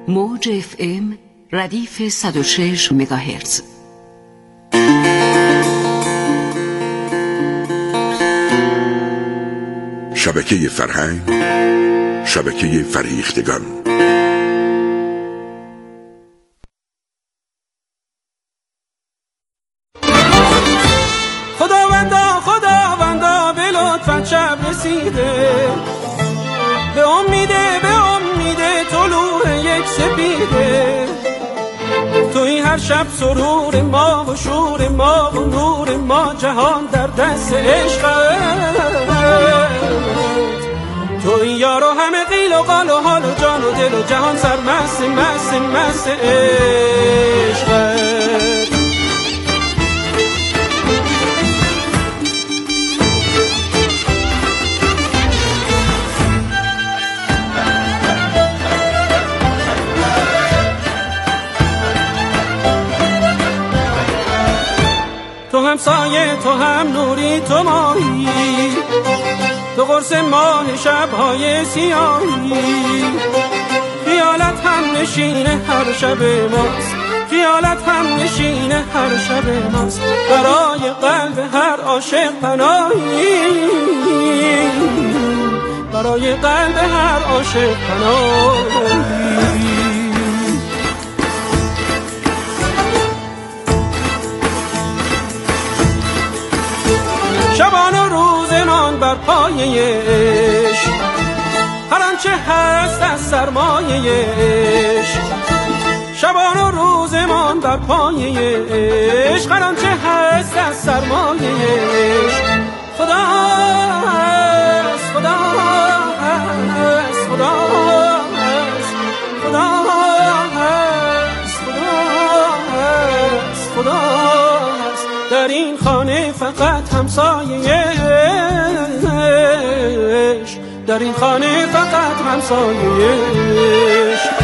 موج FM ردیف 106 مگاهرتز. شبکه فرهنگ، شبکه فریختگان. خداوندا به لطفت شب رسیده، به امید طلوع یک سپیده. توی هر شب سرور ما و شور ما و نور ما، جهان در دست عشقت. توی یارو همه قیل و قال و حال و جان و دل و جهان سرمست مست مست عشقت. تو هم سایه، تو هم نوری، تو ماهی، تو قرص ماه شب‌های سیاهی. خیالت هم نشین هر شب ماست، خیالت هم نشین هر شب ماست. برای قلب هر عاشق پناهی، برای قلب هر عاشق پناهی. شبان و روزمان بر پایه عشق، هر آنچه هست از سرمایه عشق. شبان و روزمان بر پایه عشق، هر آنچه هست از سرمایه عشق. خدا هست، خدا هست، خدا هست، خدا هست، خدا هست، خدا هست. در این خانه فقط همسایه عشق، در این خانه فقط همسایه عشق.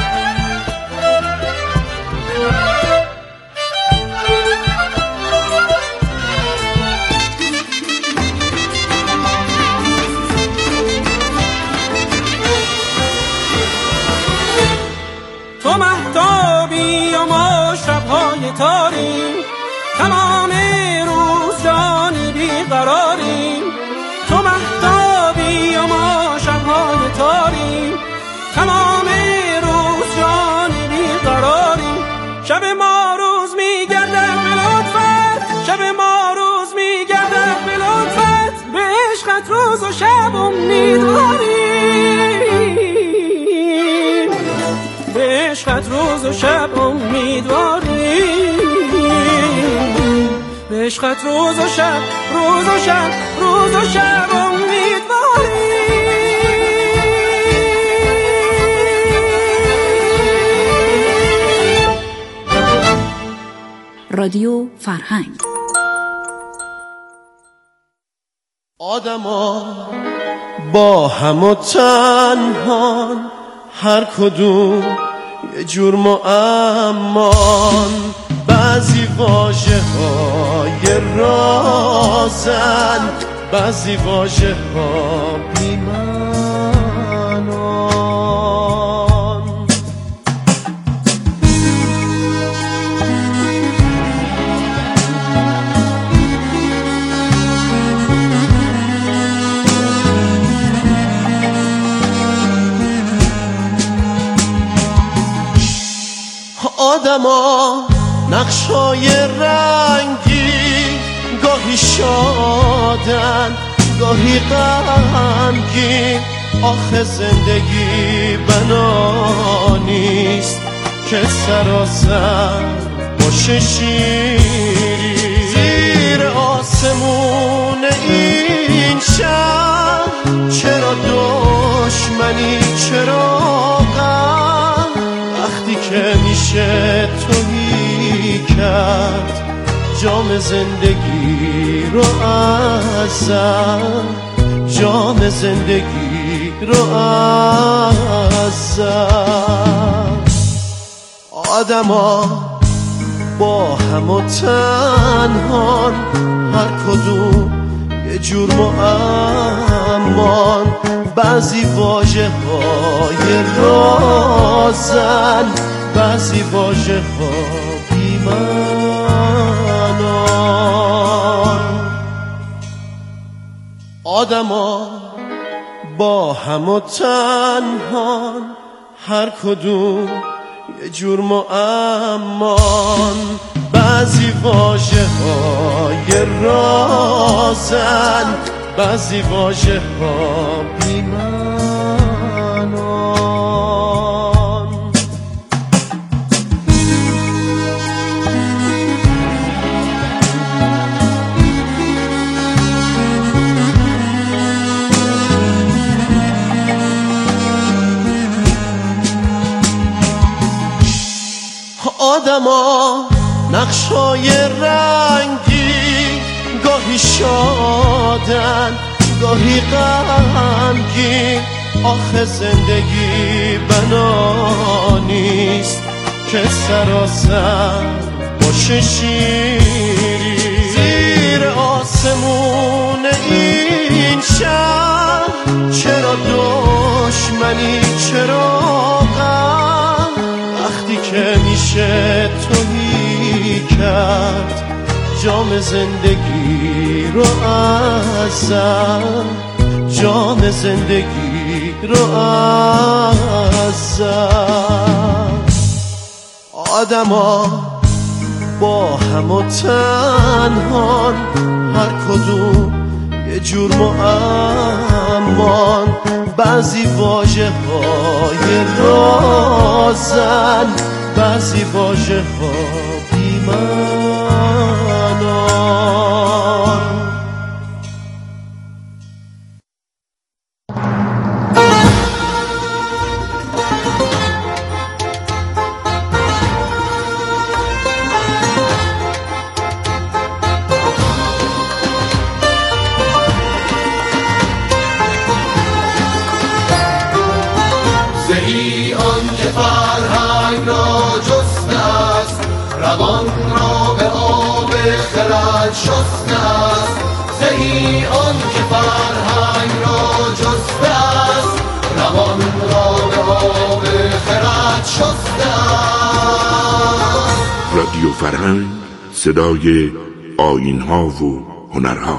تو مهتابی و ما شب‌های تاریم، تمام روز جانی بیقراریم. تو مهتابی و ما شب‌های تاریم، تمام روز جانی بیقراریم. شب ما روز می‌گردد به لطفت، شب ما روز می‌گردد به لطفت. به عشقت روز و شب امیدواریم، به عشقت روز و شب امیدواریم. به عشقت روز و شب، روز و شب، روز و شب امیدواریم. رادیو فرهنگ. آدما با هم و تنهان، هر کدوم یه جور معمان. بعضی واژه های رازن، بعضی واژه ها بی‌معنان. آدما نقشای رنگی، گاهی شادن گاهی غمگین. آخه زندگی بنا نیست که سراسر باشه شیری. زیر آسمون این شهر چرا دشمنی، چرا غم؟ وقتی که میشه تویی کرد جام زندگی رو ازم، جام زندگی رو ازم. آدما با هم و تنهان، هر کدوم یه جور معمان. بعضی واژه های رازن، بعضی واژه ها بی‌معنان. آدما با هم و تنهان، هر کدوم یه جور معمان. بعضی واژه های رازن، بعضی واژه ها بی‌معنان. آدما نقشای رنگی، گاهی شادن گاهی غمگین. آخه زندگی بنا نیست که سراسر باشه شیری. زیر آسمون این شهر چرا دشمنی، چرا غم؟ وقتی که میشه توهی کرد جام زندگی رو ازم، جام زندگی رو ازم. آدما با هم و تنهان، هر کدوم یه جور معمان. بعضی واژه های رازن، بعضی واژه ها بی‌معنان. زهی آن که فرهنگ را جسته است، روان را به آب خرد شسته است. زهی آن که فرهنگ را جسته است، روان را به آب خرد شسته است. رادیو فرهنگ، صدای آیین‌ها و هنرها.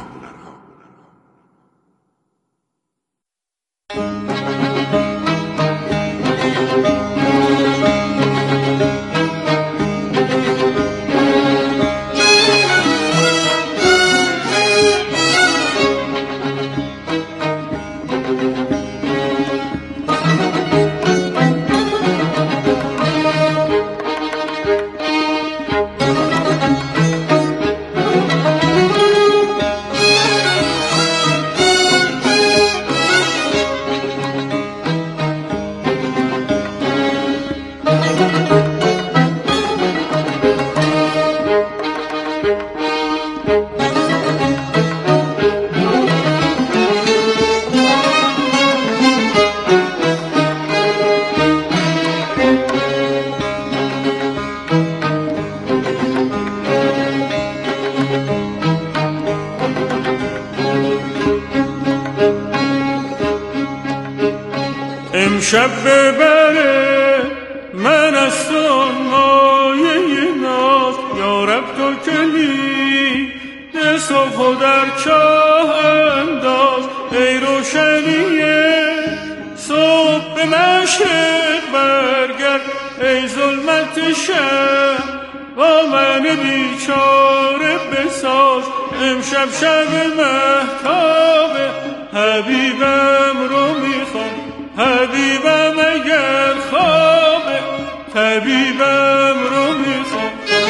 امشب ببره من از تو مایه ناز، یارب تو کلید صبح در چاه انداز. ای روشنیه صبح به مشرق برگرد، ای ظلمت شب با من بیچاره بساز. امشب شب مهتابه، حبیبم رو میخوام، حبیبم اگر خوابه، طبیبم رو میخوام.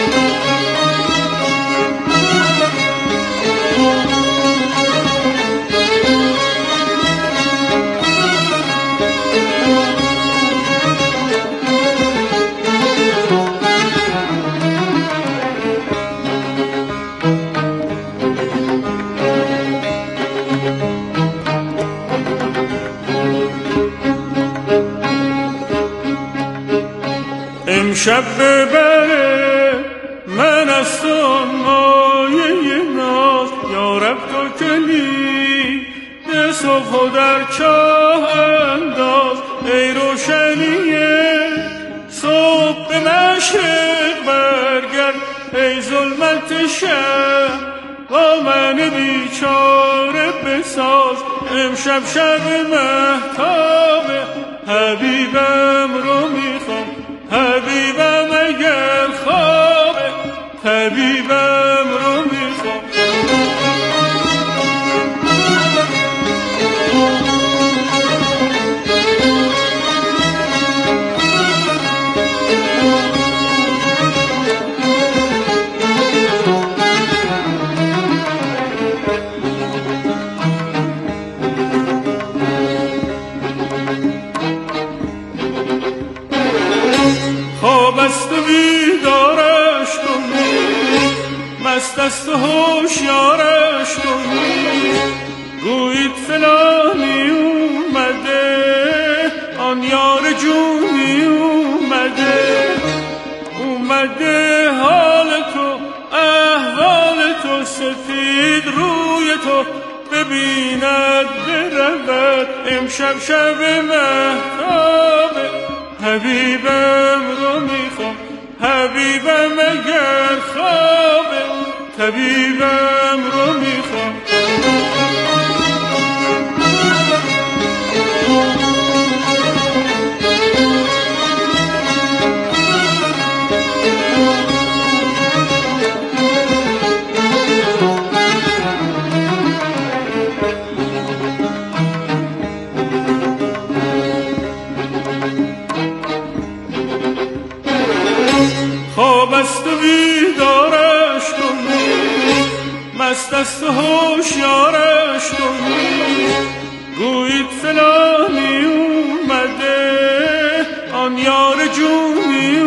امشب ببره من از تو مایه ناز، یارب تو کلید صبح و در چاه انداز ای روشنیه صبح به مشرق برگرد ای ظلمت شب با من بیچاره بساز امشب شب مهتاب حبیبم رو میخوام حبیبم اگر خوابه حبیبم رو میخوام خوابست و بیدارش کن مست است و هوشیارش کن گویید فلانی اومده آن یار جونی اومده حال تو احوال تو سفید روی تو ببیند برود امشب شب مهتابه حبیبم رو میخوام حبیبم اگر خوابه طبیبم رو میخوام خوابست و بیدارش کن مست است و هوشیارش کن گویید فلانی اومده آن یار جونی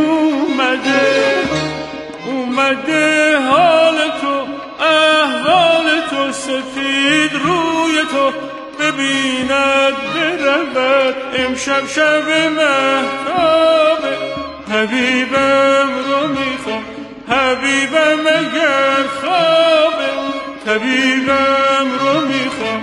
اومده حال تو احوال تو سفید روی تو ببیند برود امشب شب مهتابه حبیبم رو میخوام حبیبم اگر خوابه طبیبم رو میخوام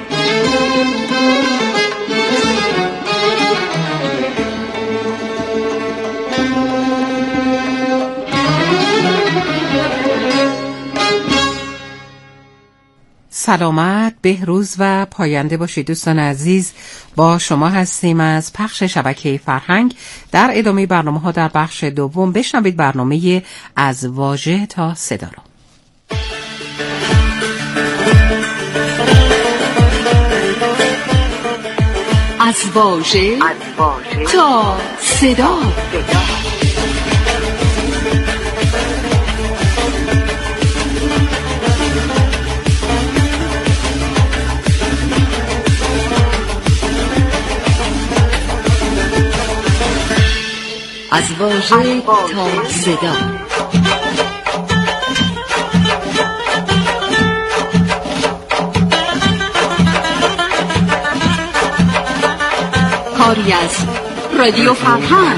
سلامت، بهروز و پاینده باشید دوستان عزیز. با شما هستیم از پخش شبکه فرهنگ. در ادامه برنامه ها در بخش دوم بشنوید برنامه از واژه تا صدا رو. از واژه تا صدا. از واژه تا صدا. کاری از رادیو فرهنگ.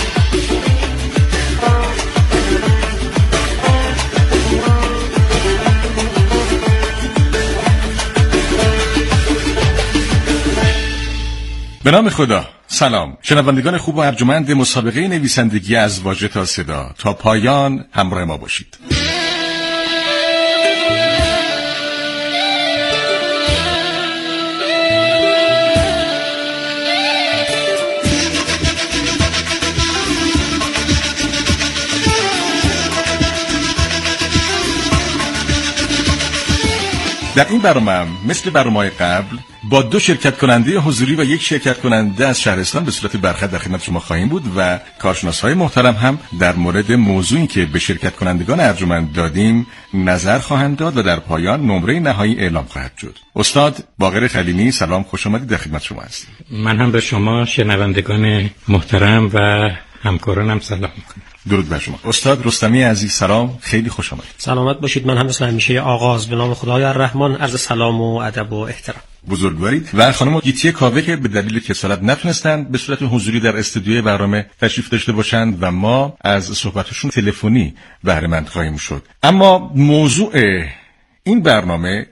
به نام خدا. سلام شنوندگان خوب و ارجمند مسابقه نویسندگی از واژه تا صدا، تا پایان همراه ما باشید. در این برنامه مثل برنامه‌های قبل با 2 شرکت کننده حضوری و 1 شرکت کننده از شهرستان به صورت برخط در خدمت شما خواهیم بود و کارشناس‌های محترم هم در مورد موضوعی که به شرکت کنندگان ارجمند دادیم نظر خواهند داد و در پایان نمره نهایی اعلام خواهد شد. استاد باقر خلیلی سلام، خوش آمدید، در خدمت شما هستم. من هم به شما شنوندگان محترم و همکارانم سلام می‌کنم. درود بر شما. استاد رستمی عزیز سلام، خیلی خوش آمدید. سلامت باشید. من هم مثل همیشه آغاز به نام خدای الرحمن عرض سلام و ادب و احترام. بزرگوارید. و خانم گیتی کاوه که به دلیل کسالت نتونستند به صورت حضوری در استودیوی برنامه تشریف داشته باشند و ما از صحبتشون تلفنی بهره مند خواهیم شد. اما موضوع این برنامه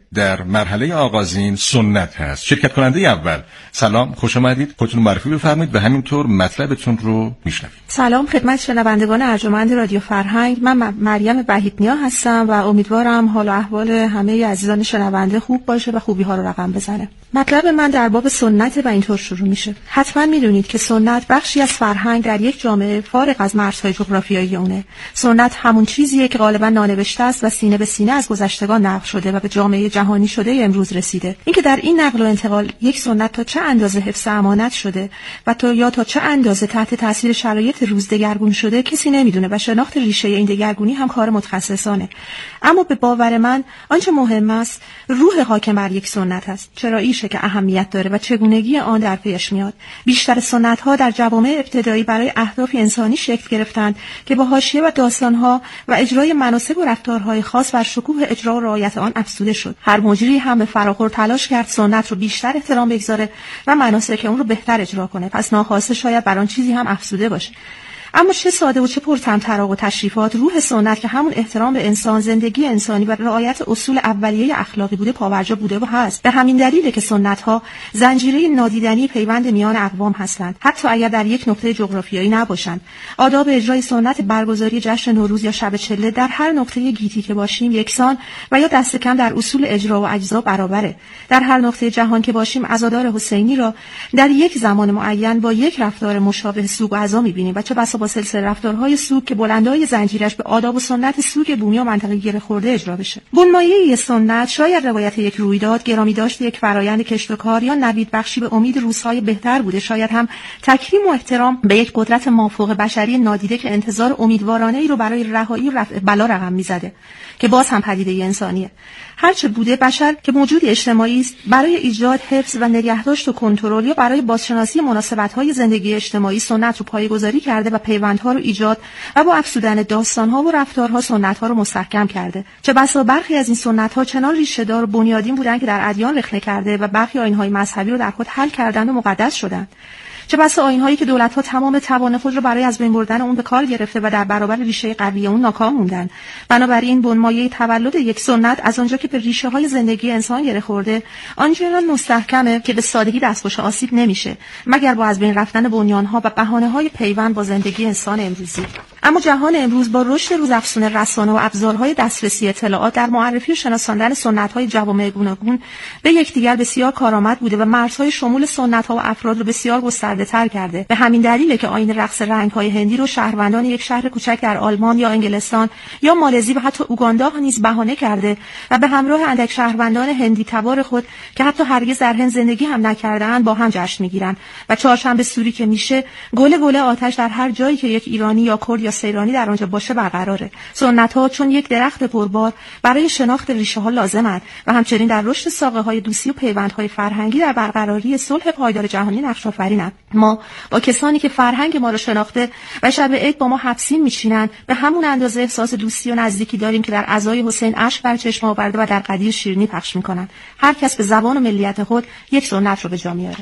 در مرحله آغازین سنت هست. شرکت کننده اول، سلام، خوش آمدید. خودتون معرفی بفرمایید و همینطور مطلبتون رو میشنویم. سلام خدمت شنوندگان ارجمند رادیو فرهنگ. من مریم وحیدنیا هستم و امیدوارم حال و احوال همه عزیزان شنونده خوب باشه و خوبی ها رو رقم بزنه. مطلب من در باب سنت و اینطور شروع میشه. حتما میدونید که سنت بخشی از فرهنگ در یک جامعه فارغ از مرزهای جغرافیایی اونه. سنت همون چیزیه که غالبا نانوشته است و سینه به سینه از گذشتگان نقل شده و به جامعه جهانی شده امروز رسیده. اینکه در این نقل و انتقال یک سنت تا چه اندازه حفظ امانت شده و تا چه اندازه تحت تاثیر شرایط روز دگرگون شده کسی نمیدونه و شناخت ریشه این دگرگونی هم کار متخصصانه. اما به باور من آنچه مهم است روح حاکم بر یک سنت است. چرا ایشه که اهمیت داره و چگونگی آن در پیش میاد. بیشتر سنت‌ها در جوامع ابتدایی برای اهداف انسانی شکل گرفتند که با حاشیه و داستان‌ها و اجرای مناسک و رفتارهای خاص بر شکوه اجرا و رعایت آن افزوده شد. هر مجری هم به فراخور تلاش کرد سنت رو بیشتر احترام بگذاره و مناسک اون رو بهتر اجرا کنه. پس ناخواسته شاید بر آن چیزی هم افزوده باشه. اما چه ساده و چه پرطمطراق و تشریفات روح سنت که همون احترام به انسان، زندگی انسانی و رعایت اصول اولیه اخلاقی بوده پابرجا بوده و هست. به همین دلیله که سنت‌ها زنجیره نادیدنی پیوند میان اقوام هستند، حتی اگر در یک نقطه جغرافیایی نباشند. آداب اجرای سنت برگزاری جشن نوروز یا شب چله در هر نقطه گیتی که باشیم یکسان و یا دست کم در اصول اجرا و اجزا برابره. در هر نقطه جهان که باشیم عزادار حسینی را در یک زمان معین با یک رفتار مشابه سوگ و عزا می‌بینیم و چه بسا با سلسله رفتارهای سوگ که بلندای زنجیرش به آداب و سنت سوگ بومی و منطقه گره خورده اجرا بشه. بنمایه سنت شاید روایت یک رویداد، گرامی داشت یک فرایند کشت و کار یا نوید بخشی به امید روزهای بهتر بوده. شاید هم تکریم و احترام به یک قدرت مافوق بشری نادیده که انتظار امیدوارانه ای رو برای رهایی و رفع بلا رقم میزده که باز هم پدیده انسانیه. هرچه بوده بشر که موجود اجتماعی است برای ایجاد، حفظ و نگهداشت و کنترل یا برای بازشناسی مناسبت‌های زندگی اجتماعی سنت رو پایه‌گذاری کرده و پیوندها رو ایجاد و با افزودن داستان‌ها و رفتارها سنت‌ها رو مستحکم کرده. چه بسا برخی از این سنت‌ها چنان ریشه‌دار و بنیادین بودند که در ادیان رخنه کرده و برخی آیین‌های مذهبی رو در خود حل کردند و مقدس شدند. چه بسا آیین‌هایی که دولت‌ها تمام توان خود را برای از بین بردن اون به کار گرفته و در برابر ریشه قوی اون ناکام موندن. بنابراین بنمایه تولد یک سنت از آنجا که به ریشه‌های زندگی انسان گره خورده، آنچنان مستحکمه که به سادگی دستخوش آسیب نمیشه مگر با از بین رفتن بنیان‌ها و بهانه‌های پیوند با زندگی انسان امروزی. اما جهان امروز با رشد روزافزون رسانه و ابزارهای دسترسی اطلاعات در معرفی و شناساندن سنت‌های جوامع گوناگون به یکدیگر بسیار کارآمد بوده و مرزهای شمول سنت‌ها و افراد رو بسیار گسترده‌تر کرده. به همین دلیله که آیین رقص رنگ‌های هندی رو شهروندان یک شهر کوچک در آلمان یا انگلستان یا مالزی و حتی اوگاندا نیز بهانه کرده و به همراه اندک شهروندان هندی تبار خود که حتی هرگز در هند زندگی هم نکرده‌اند با هم جشن می‌گیرند و چهارشنبه سوری که میشه گله آتش در هر جایی که یک ایرانی یا کرد یا سیرانی در آنجا باشه برقراره. سنت‌ها چون یک درخت پربار برای شناخت ریشه‌ها لازمند و همچنین در رشد ساقه‌های دوستی و پیوندهای فرهنگی در برقراری صلح پایدار جهانی نقش آفرینند. ما با کسانی که فرهنگ ما را شناخته و شب عید با ما حبسین می‌شینند به همون اندازه احساس دوستی و نزدیکی داریم که در عزای حسین اشک بر چشم آورده و در قدیر شیرینی پخش می‌کنند. هر کس به زبان و ملیت خود یک سنت رو به جا میاره.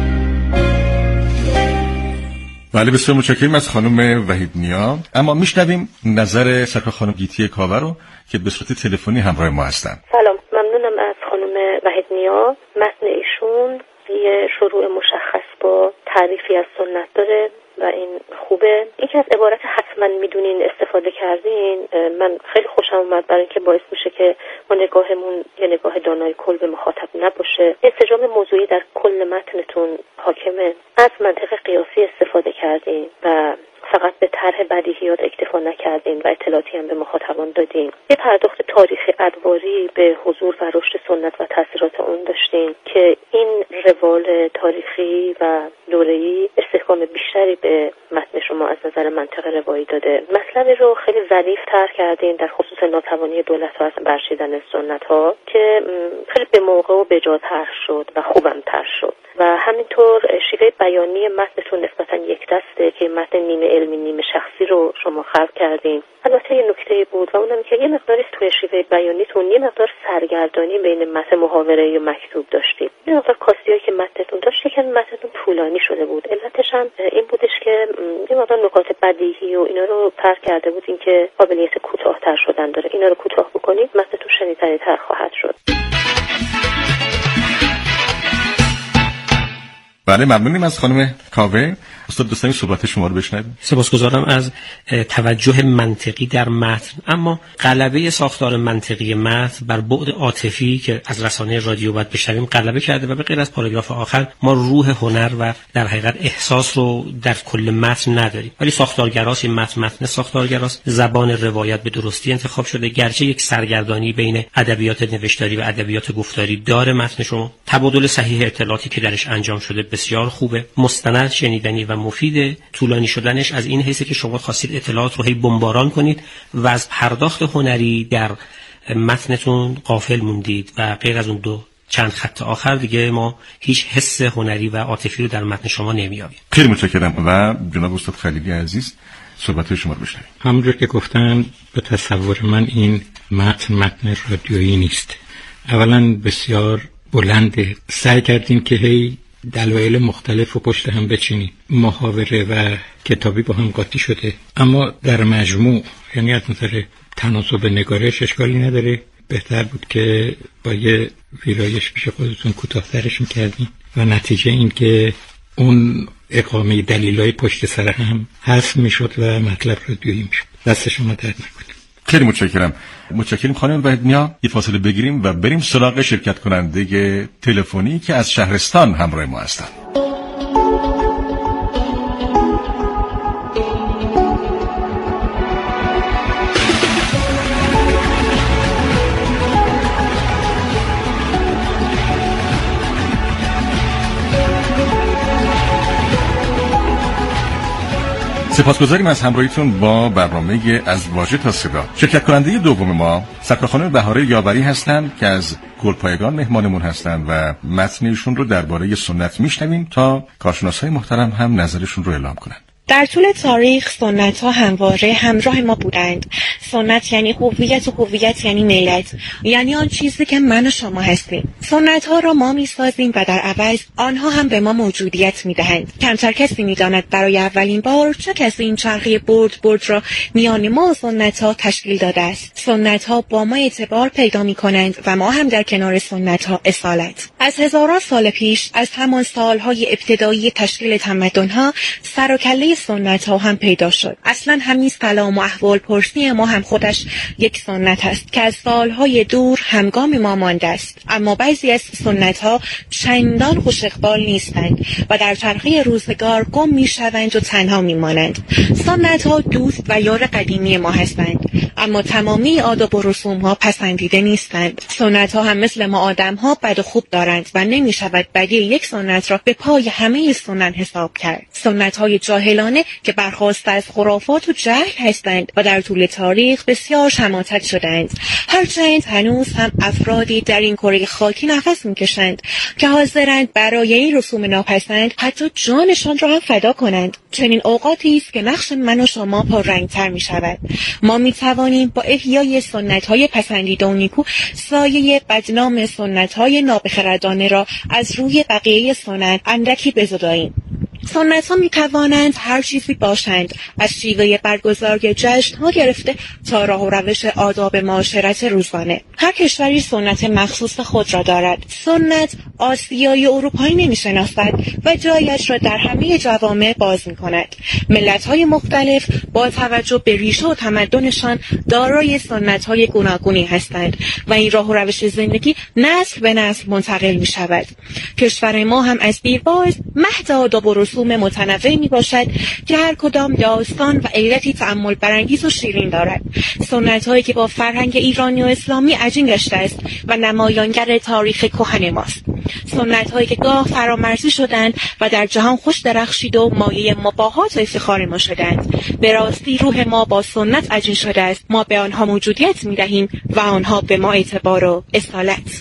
بله، بسیار متشکرم از خانم وحیدنیا. اما میشنویم نظر سرکار خانم گیتی کاوه رو که به صورت تلفنی همراه ما هستن. سلام، ممنونم از خانم وحیدنیا. متن ایشون یه شروع مشخص با تعریفی از سنت داره و این خوبه. یکی از عبارت حتما میدونین استفاده کردین من خیلی خوشم اومد برای اینکه باعث میشه که ما نگاهمون یه نگاه دانای کل به مخاطب نباشه. انسجام موضوعی در کل متنتون حاکمه. از منطق قیاسی استفاده کردین و فقط به طرح بدیهیات اکتفا نکردین و اطلاعاتی هم به مخاطبان دادین. یه پرداخت تاریخی ادواری به حضور و رشد سنت و تاثیرات اون داشتین که این روال تاریخی و دوره‌ای استحکام بیشتری به متن شما از نظر منطق روایی داده. مطلبی رو خیلی ظریف طرح کردین در خصوص ناتوانی دولت‌ها از برچیدن سنت‌ها که خیلی به موقع و به جا طرح شد و خوبم طرح شد و همینطور شیوه بیانی متنتون نسبتاً یک دسته که متن نیمه علمی نیمه شخصی رو شما خلق کردین. البته یه نکته بود و اونم که یه مقداری توی شیوه بیانیتون یه مقدار سرگردانی بین متن محاوره و مکتوب داشتید. یه مقدار کاستیایی که متنتون داشت که متنتون طولانی شده بود. علتش هم این بودش که یه مقدار نکات بدیهی و اینا رو طرح کرده بود، اینکه قابلیت کوتاه‌تر شدن داره. اینا رو کوتاه بکنید متنتون شنیدنی‌تر خواهد شد. بله، ممنونیم از خانم کاوه. استاد دوستانی صحبت شما رو بشنویم. سپاسگزارم از توجه منطقی در متن، اما غلبه ساختار منطقی متن بر بعد عاطفی که از رسانه رادیو باید بشنویم غلبه کرده و به غیر از پاراگراف آخر ما روح هنر و در حقیقت احساس رو در کل متن نداریم. ولی ساختارگراست، این متن ساختارگراست، زبان روایت به درستی انتخاب شده، گرچه یک سرگردانی بین ادبیات نوشتاری و ادبیات گفتاری داره متن شما. تبادل صحیح اطلاعاتی که درش انجام شده بسیار خوبه، مستند، شنیدنی و مفید. طولانی شدنش از این حیث که شما خواستید اطلاعات رو هی بمباران کنید و از پرداخت هنری در متنتون غافل موندید و غیر از اون چند خط آخر دیگه ما هیچ حس هنری و عاطفی رو در متن شما نمی‌یابیم. خیلی متشکرم و جناب استاد خلیلی عزیز صحبت شما رو بشنویم. همونجور که گفتن به تصور من این متن رادیویی نیست. اولا بسیار بلنده، سعی کردیم که هی دلایل مختلف رو پشت هم بچینیم، محاوره و کتابی با هم قاطی شده، اما در مجموع یعنی از نظر تناسب نگارش اشکالی نداره. بهتر بود که با یه ویرایش پیش خودتون کوتاه‌ترش می‌کردیم و نتیجه این که اون اقامه دلایل پشت سر هم حذف میشد و مطلب رادیویی میشد. دست شما درد نکنه. خیلی متشکرم خانم وحیدنیا. یه فاصله بگیریم و بریم سراغ شرکت کننده تلفنی که از شهرستان همراه ما هستن. سپاسگزاریم از همراهیتون با برنامه از واژه تا صدا. شرکت کننده دوم ما سرکار خانم بهاره یاوری هستند که از گلپایگان مهمانمون هستند و متنشون رو درباره سنت میشنویم تا کارشناسای محترم هم نظرشون رو اعلام کنند. در طول تاریخ سنت ها همواره همراه ما بودند. سنت یعنی هویت و هویت یعنی ملت، یعنی آن چیزی که من و شما هستیم. سنت ها را ما می سازیم و در عوض آنها هم به ما موجودیت می دهند. کمتر کسی می داند برای اولین بار چه کسی این چرخه برد را میان ما و سنت ها تشکیل داده است. سنت ها با ما اعتبار پیدا می کنند و ما هم در کنار سنت ها اصالت. از هزاران سال پیش، از همان سالهای ابتدایی تشکیل تمدن ها، سر و کله سنت ها هم پیدا شد. اصلا همین سلام و احوال پرسی ما هم خودش یک سنت است که از سالهای دور همگام ما مانده است. اما بعضی از سنت ها چندان خوش اقبال نیستند و در چرخه روزگار گم می شوند و تنها می مانند. سنت ها دوست و یار قدیمی ما هستند، اما تمامی آداب و رسوم ها پسندیده نیستند. سنت ها هم مثل ما آدم ها بد و خوب دارند و نمی شود بدی یک سنت را به پای همه سنن حساب کرد. سنت های جاهلانه که برخواسته از خرافات و جهل هستند و در طول تاریخ بسیار شماتت شدند. هرچند هنوز هم افرادی در این کره خاکی نفس میکشند که حاضرند برای این رسوم ناپسند حتی جانشان را هم فدا کنند. چنین اوقاتی است که نقش من و شما پررنگتر می شود. ما می توانیم با احیای سنت های پسندیده و نیکو سایه بدنام سنت های نابخردانه را از روی بقیه سنت اندکی بزداییم. سنت ها می توانند هر چیزی باشند، از شیوه برگزاری جشن ها گرفته تا راه و روش آداب معاشرت روزانه. هر کشوری سنت مخصوص خود را دارد. سنت آسیایی و اروپایی نمی شناسد و جایش را در همه جوامع باز می کند. ملت های مختلف با توجه به ریشه و تمدنشان دارای سنت های گوناگونی هستند و این راه و روش زندگی نسل به نسل منتقل می شود. کشور ما هم از دیرباز مهد آداب و رسوم متنوع می باشد که هر کدام داستان و علتی تأمل برانگیز و شیرین دارد. سنت هایی که با فرهنگ ایرانی و اسلامی عجین گشته است و نمایانگر تاریخ کهن ماست. سنت هایی که گاه فرامرزی شدند و در جهان خوش درخشید و مایه مباهات و افتخار ما شدند. به راستی روح ما با سنت عجین شده است. ما به آنها موجودیت می دهیم و آنها به ما اعتبار و اصالت.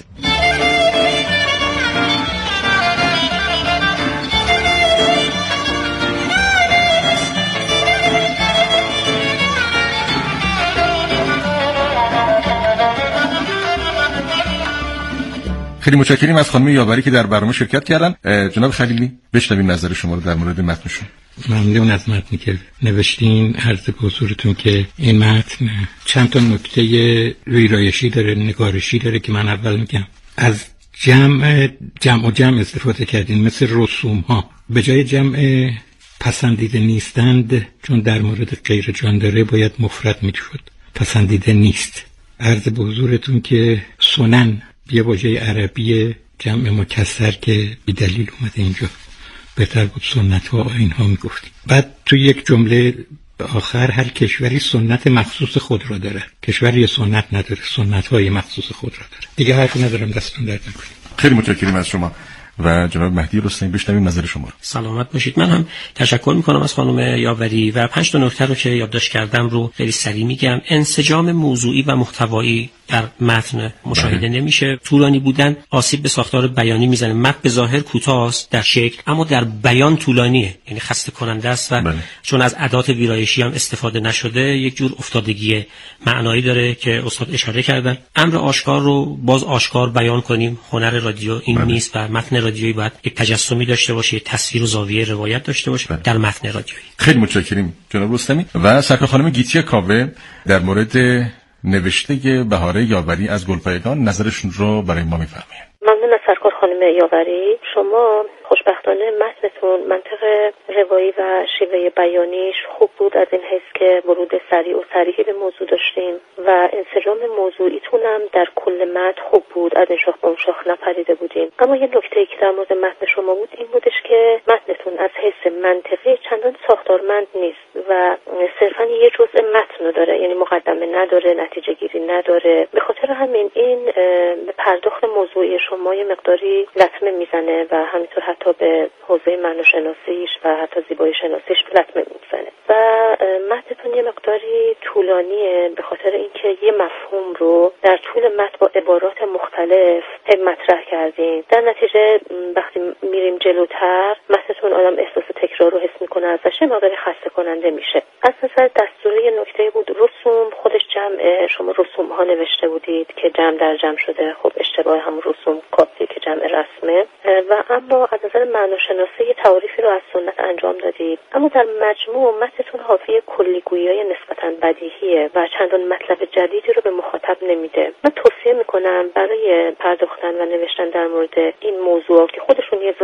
خیلی متشکریم از خانم یاوری که در برنامه شرکت کردن. جناب خلیلی بشنویم نظر شما رو در مورد متنشون. ممنون از متنی که نوشتین. عرض به حضورتون که این متن چند تا نکته ویرایشی داره، نگارشی داره که من اول میگم. از جمع استفاده کردین، مثل رسوم ها. به جای جمع پسندیده نیستند، چون در مورد غیر جان داره باید مفرد میشد، پسندیده نیست. عرض به حضورتون که سنن یه واژه عربی جمع مکسر که بی دلیل اومده اینجا، بهتر بود سنت ها آیین ها میگفتیم. بعد توی یک جمله آخر هر کشوری سنت مخصوص خود را داره، کشوری سنت نداره، سنت های مخصوص خود را داره. دیگه حرفی ندارم، دستتون درد نکنه. خیلی متشکرم از شما و جناب مهدی رستمی. بشنویم نظر شما رو. سلامت باشید. من هم تشکر میکنم از خانم یاوری و 5 تا نکته رو که یادداشت کردم رو خیلی سریع میگم. انسجام موضوعی و محتوایی در متن مشاهده نمیشه. طولانی بودن آسیب به ساختار بیانی میزنه. متن به ظاهر کوتاه است در شکل، اما در بیان طولانیه، یعنی خسته کننده است و چون از ادوات ویرایشی هم استفاده نشده یک جور افتادگی معنایی داره که استاد اشاره کردن. امر آشکار رو باز آشکار بیان کنیم. هنر رادیو این نیست و متن رادیویی باید یک تجسمی داشته باشه، تصویر و زاویه روایت داشته باشه در متن رادیویی. خیلی متشکرم جناب رستمی. و سرکار خانم گیتی کاوه در مورد نوشته بهاره یاوری از گلپایگان نظرشون رو برای ما میفرمایید. ممنون از سرکار خانم یاوری. شما خوشبختانه متنتون منطق روایی و شیوه بیانیش خوب بود، از این حیث که ورود سریع و صریحی به موضوع داشتین و انسجام موضوعیتون هم در کل متن خوب بود، از این شاخ به اون شاخ نپریده بودین. اما یه نکته‌ای که در مورد متن شما بود این بودش که متنتون از حیث منطقی چندان ساختارمند نیست و صرفاً یه جزء متن داره، یعنی مقدمه نداره، نتیجه گیری نداره. به خاطر همین این به پرداخت موضوعی شما یه مقداری لطمه میزنه و همینطور حتی به حوزه معناشناسیش و حتی زیبایی شناسیش لطمه میزنه و متنتون یه مقداری طولانیه به خاطر اینکه یه مفهوم رو در طول متن با عبارات مختلف مطرح کردین. در نتیجه وقتی میریم جلوتر متنتون آدم احساس تکرار رو حس میکنه، ازش یه مقداری خسته کننده میشه. از نظر دستوری یه نکته بود، رسوم خودش جمع، شما رسوم ها نوشته بودید که جمع در جمع شده. خب اشتباه هم رسوم کافیه که جمع رسمه و اما از نظر معناشناسی یه تعریفی رو از سنت انجام دادید. اما در مجموع متنتون حاوی کلیگویی‌های نسبتاً بدیهیه و چندان مطلب جدیدی رو به مخاطب نمیده. من توصیه میکنم برای پرداختن و نوشتن در مورد این موضوع که خودشون یه